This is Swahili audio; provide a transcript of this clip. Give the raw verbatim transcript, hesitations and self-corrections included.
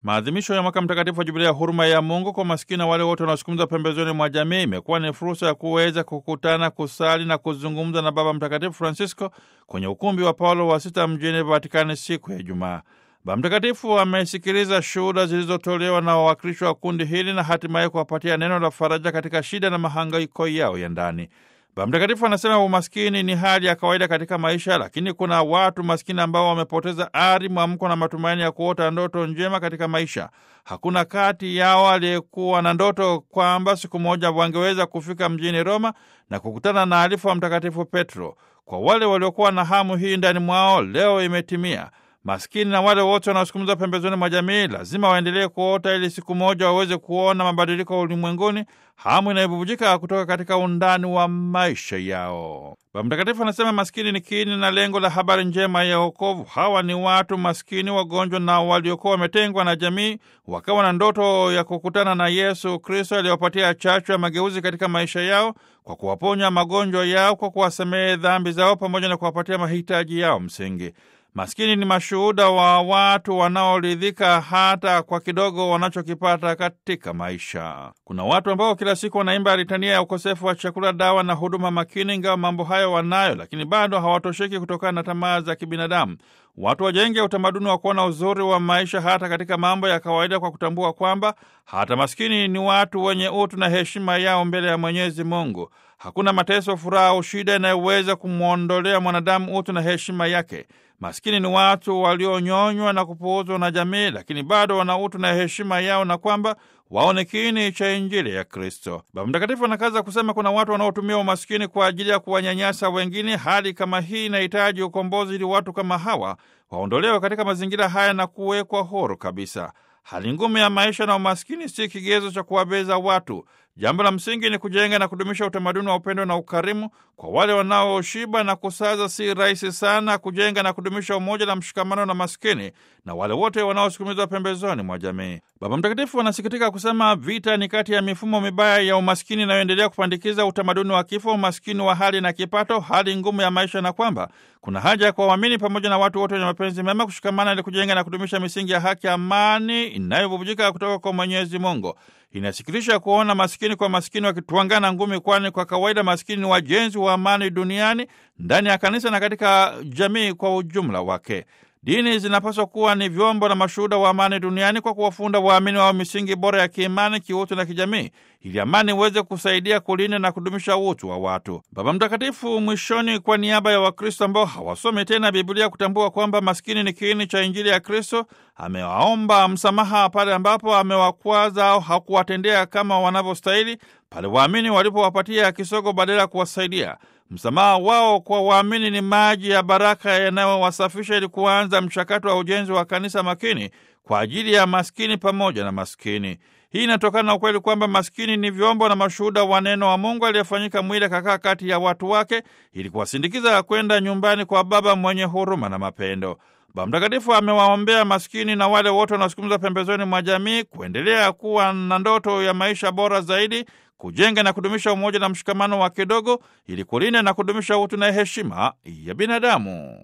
Maadhimisho ya mwaka mtakatifu wa Jubilia ya huruma ya Mungu kwa maskini na wale wote wanaosukumizwa pembezoni mwa jamii imekuwa ni fursa ya kuweza kukutana, kusali na kuzungumza na Baba Mtakatifu Francisco kwenye ukumbi wa Paulo wa Sita mjini Vatikani siku ya Ijumaa. Baba Mtakatifu amesikiliza shuhuda zilizotolewa na wawakilishi wa kundi hili na hatimaye kuwapatia neno la faraja katika shida na mahangaiko yao ya ndani. Baba Mtakatifu anasema umaskini ni hali ya kawaida katika maisha, lakini kuna watu maskini ambao wamepoteza ari, mwamko na matumaini ya kuota ndoto njema katika maisha. Hakuna kati yao aliyekuwa na ndoto kwamba siku moja wangeweza kufika mjini Roma na kukutana na alifu wa Mtakatifu Petro. Kwa wale waliokuwa na hamu hii ndani mwao, leo imetimia. Maskini na wale wote wanaosukumizwa pembezoni mwa jamii lazima waendelee kuota ili siku moja waweze kuona mabadiliko ulimwenguni, hamu inayobubujika kutoka katika undani wa maisha yao. Baba Mtakatifu anasema maskini ni kiini na lengo la habari njema ya wokovu. Hawa ni watu maskini, wagonjwa na waliokuwa wametengwa na jamii, wakawa na ndoto ya kukutana na Yesu Kristo aliyopatia chachu ya mageuzi katika maisha yao kwa kuwaponya magonjwa yao, kwa kuwasamehe dhambi zao, pamoja na kuwapatia mahitaji yao msingi. Maskini ni mashuhuda wa watu wanaoridhika hata kwa kidogo wanachokipata katika maisha. Kuna watu ambao kila siku wanaimba litania ya ukosefu wa chakula, dawa na huduma makini, ingawa mambo hayo wanayo, lakini bado hawatosheki kutokana na tamaa za kibinadamu. Watu wajenge utamaduni wa kuona uzuri wa maisha hata katika mambo ya kawaida, kwa kutambua kwamba hata maskini ni watu wenye utu na heshima yao mbele ya Mwenyezi Mungu. Hakuna mateso, furaha au shida inayoweza kumwondolea mwanadamu utu na heshima yake. Maskini ni watu walionyonywa na kupuuzwa na jamii, lakini bado wana utu na heshima yao, na kwamba wao ni kiini cha Injili ya Kristo. Baba Mtakatifu anakaza kusema kuna watu wanaotumia umaskini kwa ajili ya kuwanyanyasa wengine. Hali kama hii inahitaji ukombozi ili watu kama hawa waondolewe katika mazingira haya na kuwekwa huru kabisa. Hali ngumu ya maisha na umaskini si kigezo cha kuwabeza watu. Jambo la msingi ni kujenga na kudumisha utamaduni wa upendo na ukarimu kwa wale wanaoshiba na kusaza. Si rahisi sana kujenga na kudumisha umoja na mshikamano na maskini na wale wote wanaosukumizwa pembezoni mwa jamii. Baba Mtakatifu anasikitika kusema vita ni kati ya mifumo mibaya ya umaskini inayoendelea kupandikiza utamaduni wa kifo, umaskini wa hali na kipato, hali ngumu ya maisha, na kwamba kuna haja kwa waamini pamoja na watu wote wenye mapenzi mema kushikamana ili kujenga na kudumisha misingi ya haki, amani inayobubujika kutoka kwa Mwenyezi Mungu. Inasikitisha kuona maskini kwa maskini wakituangana ngumi, kwani kwa kawaida maskini ni wajenzi wa amani duniani, ndani ya kanisa na katika jamii kwa ujumla wake. Dini zinapaswa kuwa ni vyombo na mashuhuda wa amani duniani kwa kuwafunda waamini wao misingi bora ya kiimani, kiutu na kijamii, ili amani iweze kusaidia kulinda na kudumisha utu wa watu. Baba Mtakatifu mwishoni, kwa niaba ya Wakristo ambao hawasomi tena Biblia kutambua kwamba maskini ni kiini cha Injili ya Kristo, amewaomba msamaha pale ambapo amewakwaza au hakuwatendea kama wanavyostahili, pale waamini walipowapatia kisogo badala ya kuwasaidia. Msamaha wao kwa waamini ni maji ya baraka yanayowasafisha ili kuanza mchakato wa ujenzi wa kanisa makini kwa ajili ya maskini pamoja na maskini. Hii inatokana na ukweli kwamba maskini ni vyombo na mashuhuda wa neno wa Mungu aliyefanyika mwili kakaa kati ya watu wake ili kuwasindikiza kwenda nyumbani kwa Baba mwenye huruma na mapendo. Baba Mtakatifu amewaombea maskini na wale wote wanaosukumizwa pembezoni mwa jamii kuendelea kuwa na ndoto ya maisha bora zaidi, kujenga na kudumisha umoja na mshikamano wa kidogo ili kulinda na kudumisha utu na heshima ya binadamu.